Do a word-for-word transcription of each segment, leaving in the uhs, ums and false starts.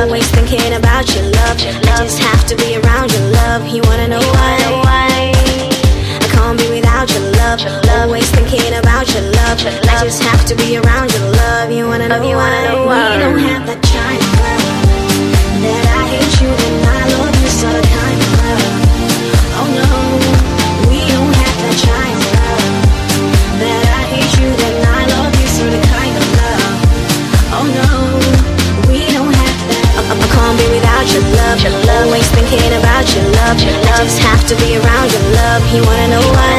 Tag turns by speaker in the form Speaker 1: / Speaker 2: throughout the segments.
Speaker 1: love. Always thinking about your love. I just have to be around your love. You wanna know why? I can't be without your love. Always thinking about your love. I just have to be around your love. You wanna know why? We don't have that kind of love that I hate you and I love you sort of kind of love. Oh no, we don't have that kind of love that I hate you and I love you sort of kind of love. Oh no, we don't have that. I, I can't be without your love. Always thinking about your love. I just have to be around your love. You wanna know why?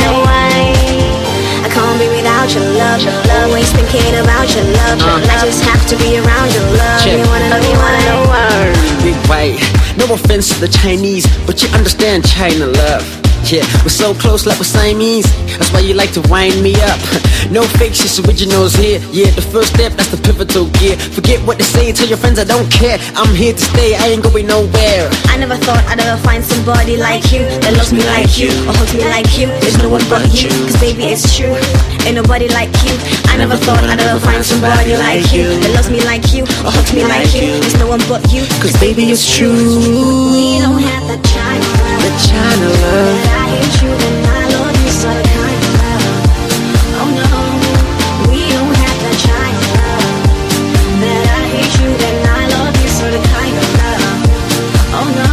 Speaker 1: I can't be without your love. Always thinking about your love. I just have to be around your love. You wanna know why?
Speaker 2: Big white. No offense to the Chinese, but you understand China love. Yeah, we're so close like we're Siamese. That's why you like to wind me up. No fakes, just originals here. Yeah, the first step, that's the pivotal gear. Forget what they say, tell your friends I don't care. I'm here to stay, I ain't going nowhere.
Speaker 1: I never thought I'd ever find somebody like you, that loves me like you, or hugs me like you. There's no one but you, cause baby it's true, ain't nobody like you. I never thought I'd ever find somebody like you, that loves me like you, or hugs me like you. There's no one but you,
Speaker 2: cause baby it's true.
Speaker 1: We don't have that China love,
Speaker 2: the China love.
Speaker 1: I hate you and I love you sort of kind of love. Oh no, we don't have that China love that I hate you and I love you sort of kind of love. Oh no,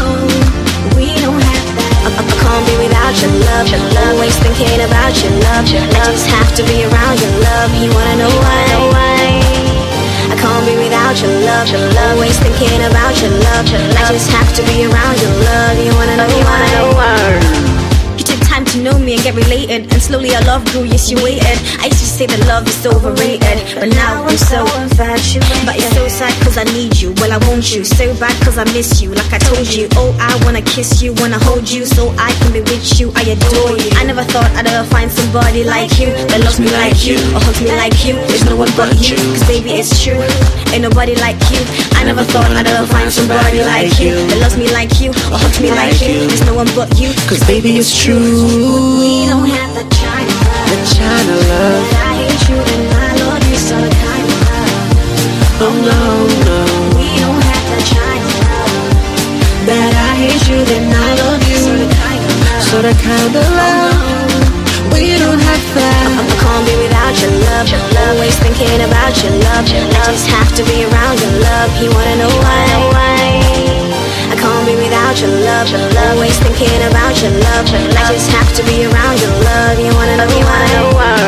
Speaker 1: we don't have that. I, I can't be without your love. Always thinking about your love. I just have to be around your love. You wanna know why? I can't be without your love. Always thinking about your love. I just have to be around your love. You wanna know why? You took time to know me and get related, and slowly our love grew, yes you waited. I used to say that love is overrated, but now I'm so infatuated. But it's so sad cause I need you, well I want you. So bad cause I miss you, like I told you. Oh I wanna kiss you, wanna hold you, so I can be with you, I adore you. I never thought I'd ever find somebody like you, that loves me like you, or hugs me like you. There's no one but you, cause baby it's true, ain't nobody like you. I never thought I'd ever find somebody like you, that loves me like you, or hugs me like you. There's no one but you,
Speaker 2: cause baby it's true.
Speaker 1: We don't have that China love,
Speaker 2: the China love.
Speaker 1: but I hate you and I love you sort of kind of love.
Speaker 2: Oh no, no,
Speaker 1: we don't have that China love
Speaker 2: that I hate you then I love you
Speaker 1: sort of kind of love.
Speaker 2: Sort of kind of love. We don't have that.
Speaker 1: I, I can't be without your love. Always thinking about your love. I just have to be around your love. You wanna know why? I can't be without your love. Always thinking about your love. I just have to be around your love. You wanna know why?